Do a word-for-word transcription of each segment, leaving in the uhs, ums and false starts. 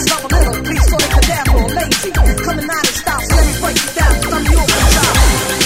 love a little piece so they can dance for lazy. Coming out in style, so let me break it down. I'm the open child.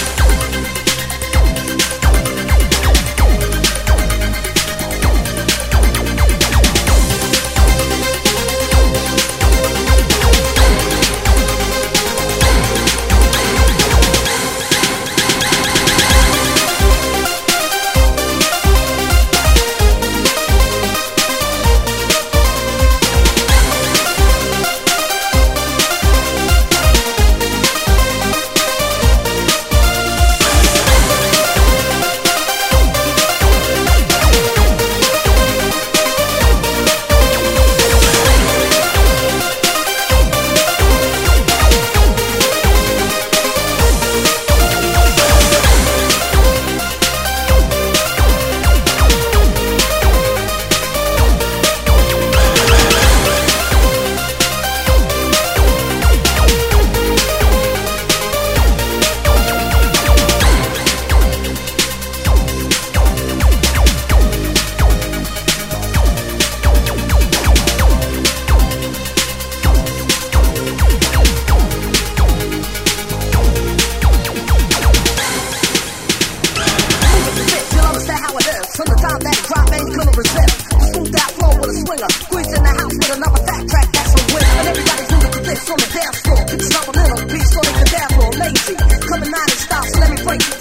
From the time that drop ain't gonna resist. The smooth out flow with a swinger. Squeeze in the house with another fat track, that's a win. And everybody's moving to this on the dance floor. It's not a little piece so they can dance for lazy. Coming out in style, so let me break it